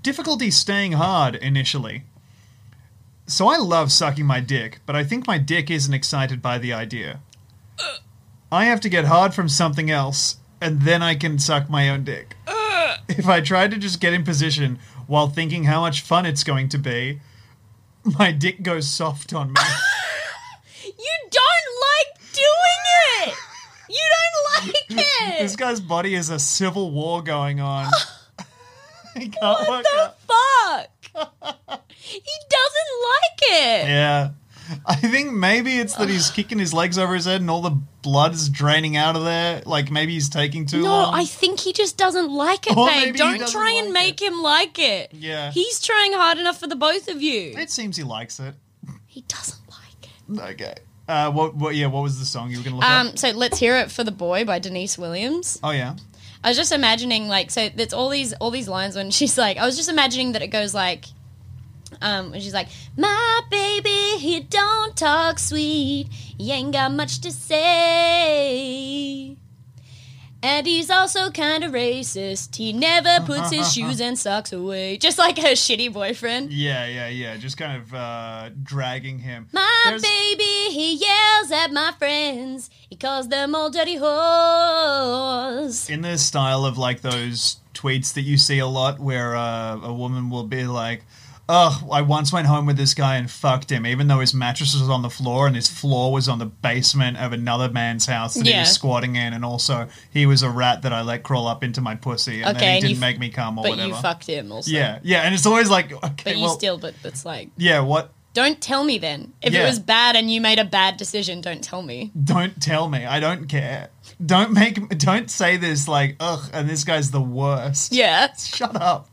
difficulty staying hard initially. So I love sucking my dick, but I think my dick isn't excited by the idea. I have to get hard from something else, and then I can suck my own dick. If I try to just get in position while thinking how much fun it's going to be, my dick goes soft on me. You don't like doing it! You don't like it! This guy's body is a civil war going on. He can't What the fuck? He doesn't like it! Yeah. I think maybe it's that he's kicking his legs over his head and all the blood is draining out of there. Like, maybe he's taking too long. No, I think he just doesn't like it, Or babe. maybe he Don't doesn't try and make him like it. Yeah. He's trying hard enough for the both of you. It seems he likes it. He doesn't like it. Okay. What was the song you were going to look up? So Let's Hear It for the Boy by Denise Williams. Oh, yeah. I was just imagining, like, so it's all these lines when she's like, I was just imagining that it goes like, when she's like, my baby, he don't talk sweet, he ain't got much to say. And he's also kind of racist. He never puts his shoes and socks away. Just like her shitty boyfriend. Yeah. Just kind of dragging him. My baby, he yells at my friends. He calls them all dirty whores. In the style of like those tweets that you see a lot where a woman will be like, oh, I once went home with this guy and fucked him, even though his mattress was on the floor and his floor was on the basement of another man's house that he was squatting in, and also he was a rat that I let crawl up into my pussy, and then he didn't make me come or whatever. But you fucked him also. Yeah, and it's always like, okay, but it's like... Yeah, what? Don't tell me then. If it was bad and you made a bad decision, don't tell me. Don't tell me. I don't care. Don't say this like, ugh, and this guy's the worst. Yeah. Shut up.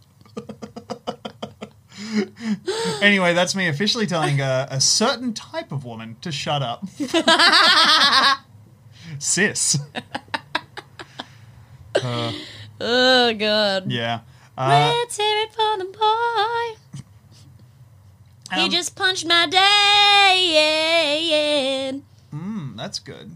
Anyway, that's me officially telling a certain type of woman to shut up. Sis. Oh, God. Yeah. Let's hear it for the boy. He just punched my day in. That's good.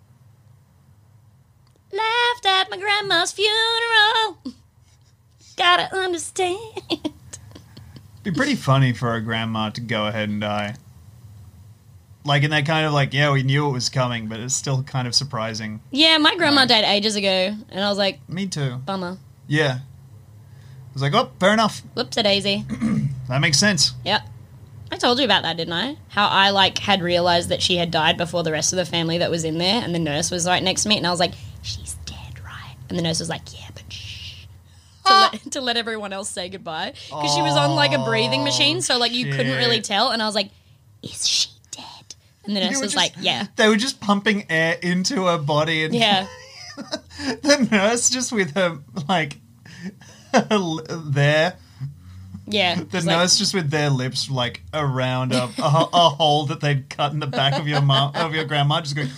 Laughed at my grandma's funeral. Gotta understand. Be pretty funny for a grandma to go ahead and die. Like, in that kind of like, yeah, we knew it was coming, but it's still kind of surprising. Yeah, my grandma died ages ago, and I was like... Me too. Bummer. Yeah. I was like, oh, fair enough. Whoops-a-daisy. That makes sense. Yep. I told you about that, didn't I? How I, like, had realised that she had died before the rest of the family that was in there, and the nurse was right next to me, and I was like, she's dead, right? And the nurse was like, yeah, but shh. To let everyone else say goodbye. Because she was on, like, a breathing machine, so, like, you couldn't really tell, and I was like, is she dead? And the nurse was like, yeah. They were just pumping air into her body, and yeah. The nurse just with her, like, there. Yeah. The nurse just with their lips, like, around a hole that they'd cut in the back of your grandma, just going...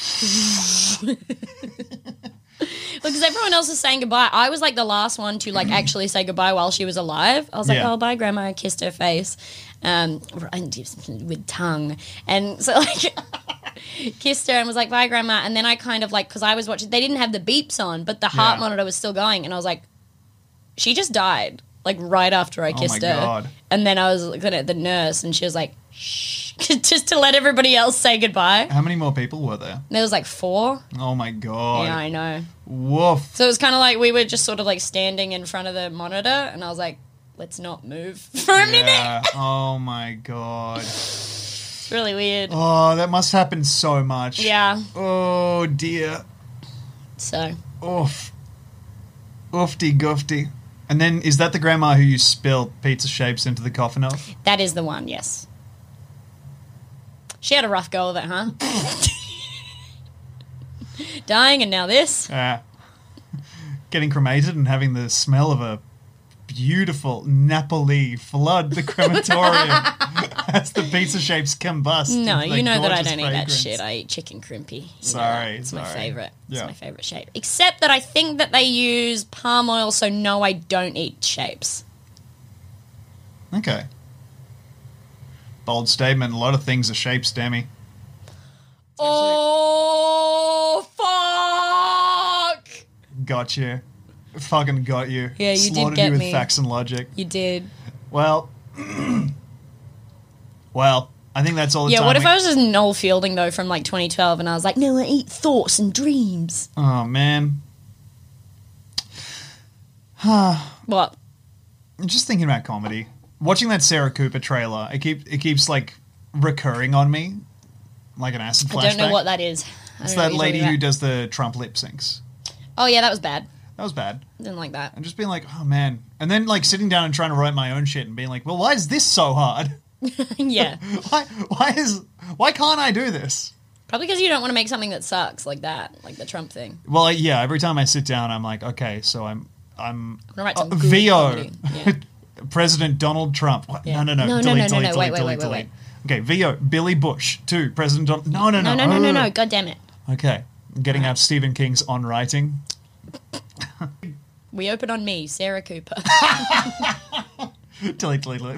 Because everyone else is saying goodbye. I was, like, the last one to, like, actually say goodbye while she was alive. I was like, oh, bye, Grandma. I kissed her face with tongue. And so, like... kissed her and was like, bye, Grandma. And then I kind of, like... Because I was watching... They didn't have the beeps on, but the heart monitor was still going. And I was like, she just died. Like, right after I kissed her. God. And then I was looking at the nurse, and she was like, shh, just to let everybody else say goodbye. How many more people were there? There was, like, 4. Oh, my God. Yeah, I know. Woof. So it was kind of like we were just sort of, like, standing in front of the monitor, and I was like, let's not move for a minute. Oh, my God. It's really weird. Oh, that must happen so much. Yeah. Oh, dear. So. Oof. Oofty goofty. And then, is that the grandma who you spilled pizza shapes into the coffin of? That is the one, yes. She had a rough go of it, huh? Dying and now this. Getting cremated and having the smell of a beautiful Napoli flood the crematorium as the pizza shapes combust. No, you know that I don't eat that fragrance. shit. I eat chicken crimpy. Sorry. It's my favourite. Yeah. It's my favourite shape. Except that I think that they use palm oil, so no, I don't eat shapes. Okay. Bold statement. A lot of things are shapes, Demi. Oh, fuck! Gotcha. Fucking got you. Yeah, you did Slaughtered get you with me. facts and logic. You did. Well, I think that's all the Yeah, time. what if I was just Noel Fielding, though, from like 2012, and I was like, no, I eat thoughts and dreams. Oh, man. What? I'm just thinking about comedy. Watching that Sarah Cooper trailer, it keeps like recurring on me, like an acid flashback. I don't know what that is. I It's don't know that what lady you're who talking does the Trump lip syncs. about. Oh, yeah, that was bad. That was bad. Didn't like that. And just being like, oh man, and then like sitting down and trying to write my own shit and being like, well, why is this so hard? Yeah. Why can't I do this? Probably because you don't want to make something that sucks like that, like the Trump thing. Well, yeah. Every time I sit down, I'm like, okay, so I'm gonna write some good VO. comedy. Yeah. President Donald Trump. What? Yeah. No. No, Delete. wait. Okay, VO. Billy Bush. 2. President Donald. No. No. God damn it. Okay. I'm getting out Stephen King's On Writing. We open on me, Sarah Cooper. Delete. Delete.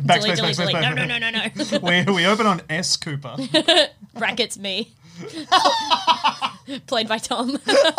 No. We open on S. Cooper. Brackets me. Played by Tom.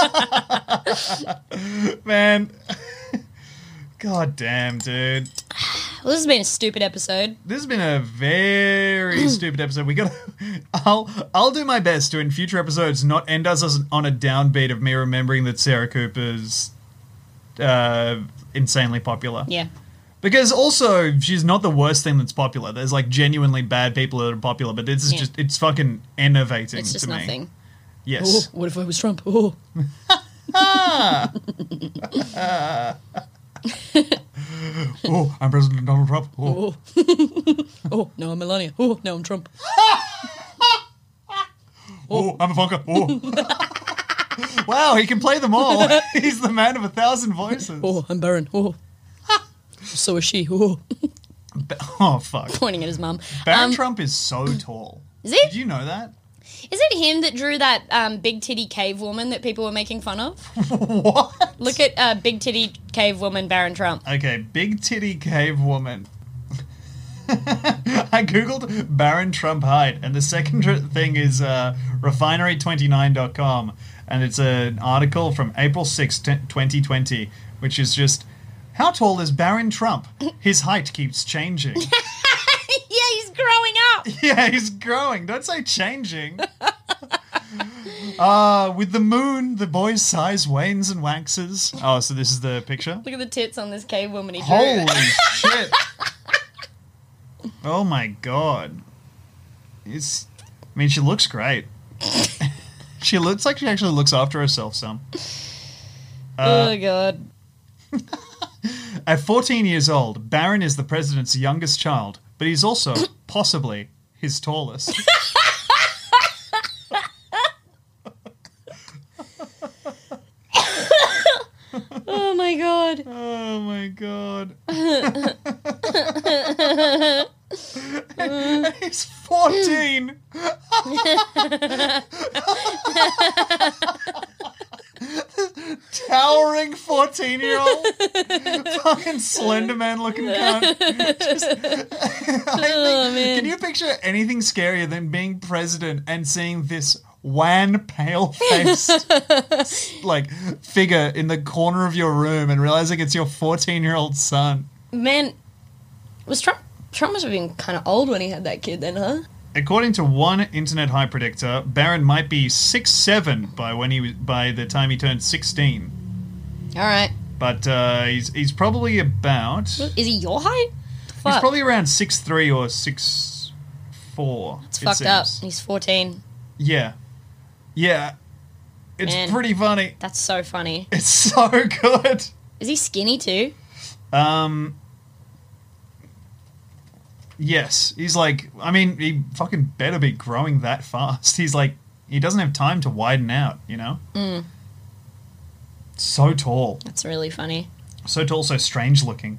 Man. God damn, dude. Well, this has been a stupid episode. This has been a very stupid episode. I'll do my best to, in future episodes, not end us on a downbeat of me remembering that Sarah Cooper's insanely popular. Yeah. Because also, she's not the worst thing that's popular. There's like genuinely bad people that are popular, but this is just, it's fucking enervating It's just to me. nothing. Yes. Oh, what if I was Trump? Oh. Oh, I'm President Donald Trump. Oh, Oh, no, I'm Melania. Oh, no, I'm Trump. oh I'm Ivanka. Oh. Wow, he can play them all. He's the man of 1,000 voices. Oh, I'm Barron. Oh. So is she. Oh. Oh, fuck. Pointing at his mum. Barron Trump is so tall. Is he? Did you know that? Is it him that drew that big titty cave woman that people were making fun of? What? Look at big titty cave woman Barron Trump. Okay, big titty cave woman. I googled Barron Trump height, and the second thing is refinery29.com, and it's an article from April 6, 2020, which is just, how tall is Barron Trump? His height keeps changing. Yeah, he's growing up. Yeah, he's growing. Don't say changing. With the moon, the boy's size wanes and waxes. Oh, so this is the picture? Look at the tits on this cave woman he drew. Holy shit. Oh my god. She looks great. She looks like she actually looks after herself some. Oh god. At 14 years old, Barron is the president's youngest child, but he's also possibly his tallest. Oh my god. Oh my god. He's 14. Towering 14-year-old, fucking Slenderman looking cunt. Man. Can you picture anything scarier than being president and seeing this wan, pale-faced like figure in the corner of your room and realizing it's your 14-year-old son? Man, was Trump must have been kind of old when he had that kid then, huh? According to one internet high predictor, Barron might be 6'7" by the time he turned 16. All right. But he's probably about. Is he your height? Fuck. He's probably around 6'3" or 6'4". It's fucked up. He's 14. Yeah. It's Man, pretty funny. That's so funny. It's so good. Is he skinny too? Yes. He's like, he fucking better be growing that fast. He's like, he doesn't have time to widen out, you know? Mm. So tall. That's really funny. So tall, so strange looking.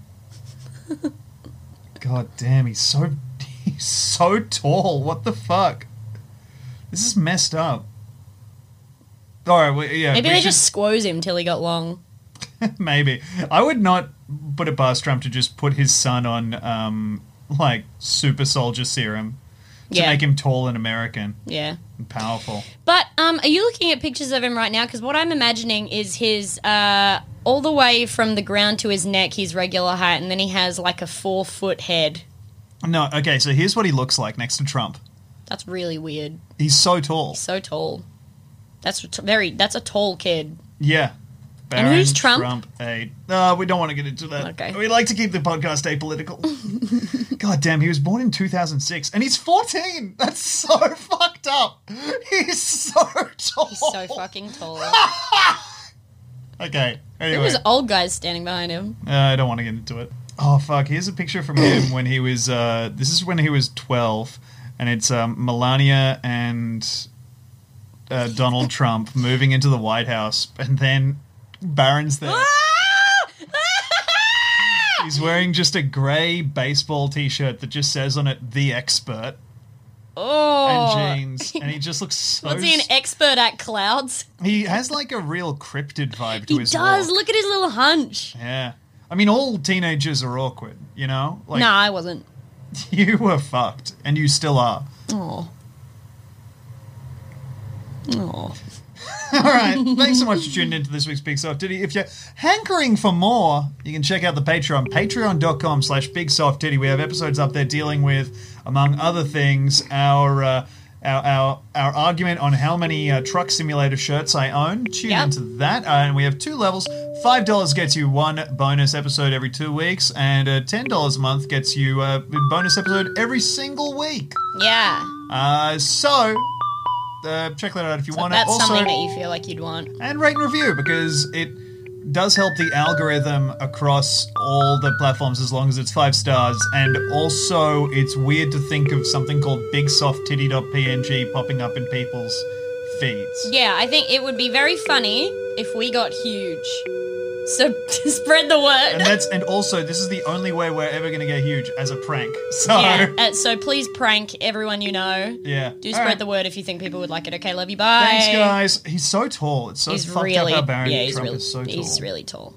God damn, he's so tall. What the fuck? This is messed up. All right, Maybe they just squoze him till he got long. Maybe. I would not put it past Trump to just put his son on, super soldier serum to make him tall and American. Yeah. And powerful. But are you looking at pictures of him right now? Because what I'm imagining is his all the way from the ground to his neck, he's regular height, and then he has like a 4-foot head. No, okay, so here's what he looks like next to Trump. That's really weird. He's so tall. So tall. That's a tall kid. Yeah. And who's Trump? We don't want to get into that. Okay. We like to keep the podcast apolitical. God damn, he was born in 2006 and he's 14. That's so fucked up. He's so tall. He's so fucking tall. Okay, anyway. There was old guys standing behind him. I don't want to get into it. Oh, fuck. Here's a picture from him when he was... this is when he was 12, and it's Melania and Donald Trump moving into the White House, and then Barron's there. He's wearing just a grey baseball T-shirt that just says on it, The Expert. Oh. And jeans. And he just looks so... Was he an expert at clouds? He has like a real cryptid vibe to his He does. walk. Look at his little hunch. Yeah. I mean, all teenagers are awkward, you know? Like, No, I wasn't. You were fucked, and you still are. Oh. Oh. All right. Thanks so much for tuning into this week's Big Soft Titty. If you're hankering for more, you can check out the Patreon, patreon.com/BigSoftTitty. We have episodes up there dealing with, among other things, our argument on how many truck simulator shirts I own. Tune into that. And we have 2 levels. $5 gets you 1 bonus episode every 2 weeks, and $10 a month gets you a bonus episode every single week. Yeah. So check that out if you want it. That's Also, something that you feel like you'd want. and rate and review, because it does help the algorithm across all the platforms as long as it's 5 stars. And also, it's weird to think of something called bigsofttitty.png popping up in people's feeds. Yeah, I think it would be very funny if we got huge. So spread the word. And also, this is the only way we're ever going to get huge, as a prank. So Yeah, so please prank everyone you know. Yeah. Do All spread right. the word if you think people would like it. Okay, love you, bye. Thanks, guys. He's so tall. It's so He's fucked really, up how Barron yeah, Trump is so tall. he's really tall.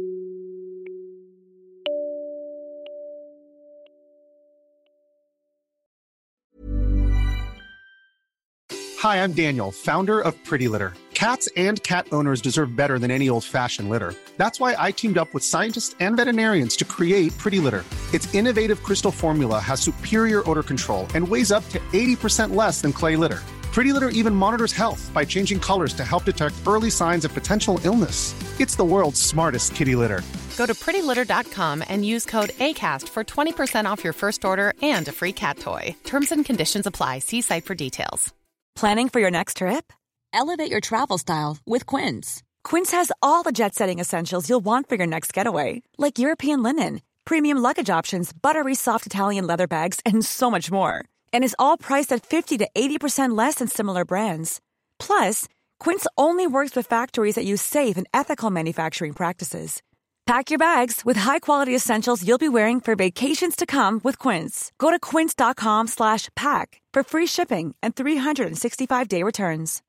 Hi, I'm Daniel, founder of Pretty Litter. Cats and cat owners deserve better than any old-fashioned litter. That's why I teamed up with scientists and veterinarians to create Pretty Litter. Its innovative crystal formula has superior odor control and weighs up to 80% less than clay litter. Pretty Litter even monitors health by changing colors to help detect early signs of potential illness. It's the world's smartest kitty litter. Go to prettylitter.com and use code ACAST for 20% off your first order and a free cat toy. Terms and conditions apply. See site for details. Planning for your next trip? Elevate your travel style with Quince. Quince has all the jet-setting essentials you'll want for your next getaway, like European linen, premium luggage options, buttery soft Italian leather bags, and so much more. And is all priced at 50 to 80% less than similar brands. Plus, Quince only works with factories that use safe and ethical manufacturing practices. Pack your bags with high-quality essentials you'll be wearing for vacations to come with Quince. Go to quince.com/pack for free shipping and 365-day returns.